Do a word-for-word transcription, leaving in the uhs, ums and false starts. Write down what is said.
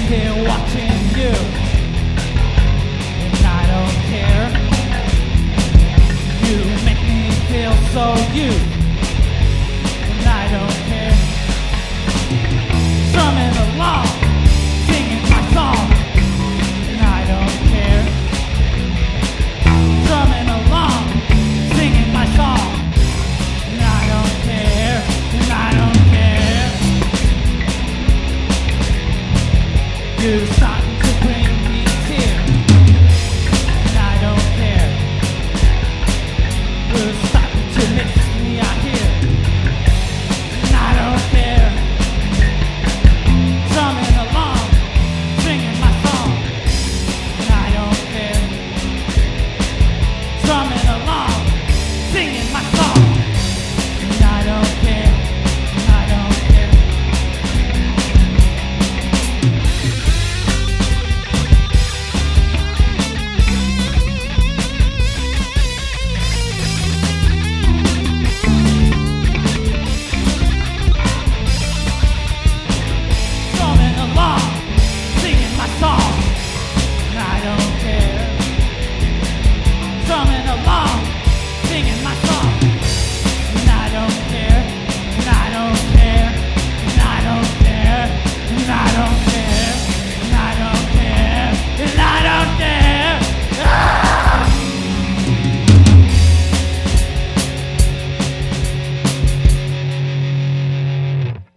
here watching you, and I don't care. You make me feel so used, and I don't care. Strumming along, singing my song, and I don't care. Strumming along, singing my song, and I don't care, and I don't care. You start